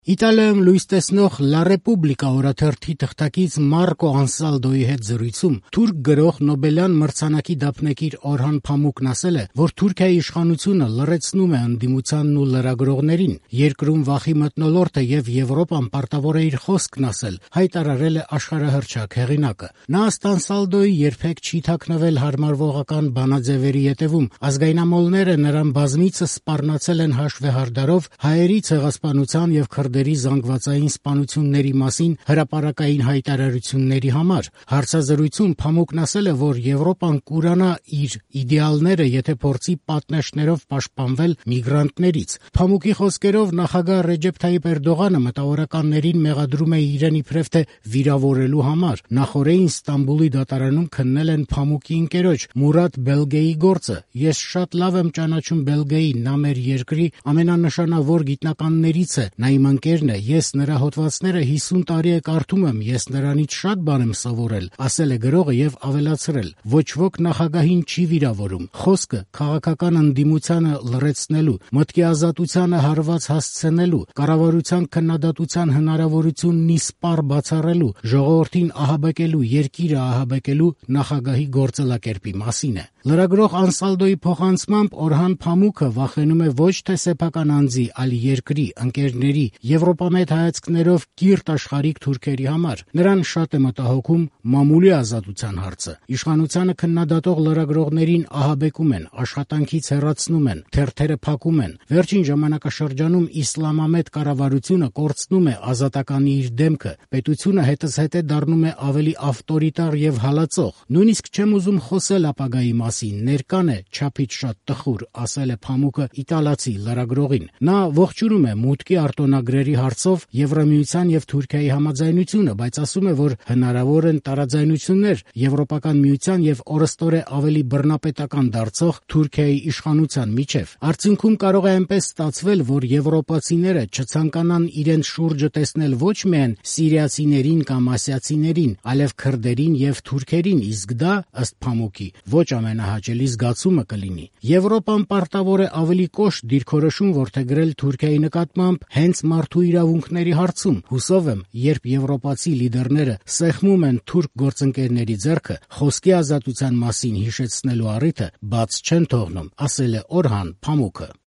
Իտալիայում լույս տեսնող «Լա Ռեպուբլիկա» օրաթերթի թղթակից Մարկո Անսալդոյի հետ զրույցում թուրք գրող Նոբելյան մրցանակի դափնեկիր Օրհան Փամուկն ասել է, որ Թուրքիայի իշխանությունը լռեցնում է ընդդիմությանն ու լրագրողներին, երկրում վախի մթնոլորտ է եւ Եվրոպան պարտավոր է իր խոսքն ասել, հայտարարել է աշխարհահռչակ հեղինակը։ Նա ըստ Անսալդոյի երբեք չի թաքնվել հարմարվողական բանաձևերի ետևում, ազգայնամոլները նրան բազմիցս սպառնացել են հաշվեհարդարով հայերի ցեղասպանության եւ քրդերի զանգվածային սպանությունների մասին հրապարակային հայտարարությունների համար։ Հարցազրույցում Փամուկն ասել է, որ Եվրոպան կուրանա իր իդեալները, եթե փորձի պատնեշներով պաշտպանվել միգրանտներից։ Փամուկի խոսքերով նախագահ Ռեջեփ Թայիփ Էրդողանը մտավորականներին մեղադրում է իրեն իբրև թե վիրավորելու համար։ Նախորդին Ստամբուլի դատարանում քննել են Փամուկի ընկերոջ Մուրադ Բելգեի գործը։ Ես շատ լավ եմ ճանաչում Բելգեին, նա մեր երկրի ամենանշանավոր գիտնականներից է, նա իմ ընկերն է, ես նրա հոդվածները 50 տարի է կարդում եմ, ես նրանից շատ բան եմ սովորել, ասել է գրողը եւ ավելացրել. ոչ ոք նախագահին չի վիրավորում։ Խոսքը քաղաքական ընդդիմությանը լռեցնելու, մտքի ազատությանը հարված հասցնելու, կառավարության քննադատության հնարավորությունն իսպառ բացառելու, ժողովրդին ահաբեկելու, երկիրը ահաբեկելու նախագահի գործելակերպի մասին է։ Լրագրող Անսալդոյի փոխանցմամբ Օրհան Փամուկը վախենում է ոչ թե սեփական անձի, այլ երկրի, ընկերների, եվրոպամետ հայացքներով կիրթ աշխարհիկ թուրքերի համար։ Նրան շատ է մտահոգում մամուլի ազատության հարցը։ Իշխանությանը քննադատող լրագրողներին ահաբեկում են, աշխատանքից հեռացնում են, թերթերը փակում են։ Վերջին ժամանակաշրջանում իսլամամետ կառավարությունը կորցնում է ազատականի իր դեմքը, պետությունը հետզհետե դառնում է ավելի ավտորիտար եւ հալածող։ Նույնիսկ չեմ ուզում խոսել ապագայի մասին, ներկան է չափից շատ տխուր, ասել է Փամուկը իտալացի լրագրողին։ Նա ողջունում է մուտքի արտոնագրերի հարցով Եվրամիության եւ Թուրքիայի համաձայնությունը, բայց ասում է, որ հնարավոր են տարաձայնություններ Եվրոպական միության եւ օրըստօրե ավելի բռնապետական դարձող Թուրքիայի իշխանության միջև։ Արդյունքում կարող է այնպես ստացվել, որ եվրոպացիները չցանկանան իրենց շուրջը տեսնել ոչ միայն սիրիացիներին կամ ասիացիներին, այլև քրդերին եւ թուրքերին, իսկ դա, ըստ Փամուկի, ոչ ամենահաճելի զգացումը կլինի։ Եվրոպան պարտավոր է ավելի կոշտ դիրքորոշում որդեգրել Թուրքիայի նկատմամբ հենց մարդու իրավունքների հարցում։ Հուսով եմ, երբ եվրոպացի լիդերները սեղմում են թուրք գործընկերների ձեռքը, խոսքի ազատության մասին հիշեցնելու առիթը բաց չեն թողնում, ասել է Օրհան Փամուկը։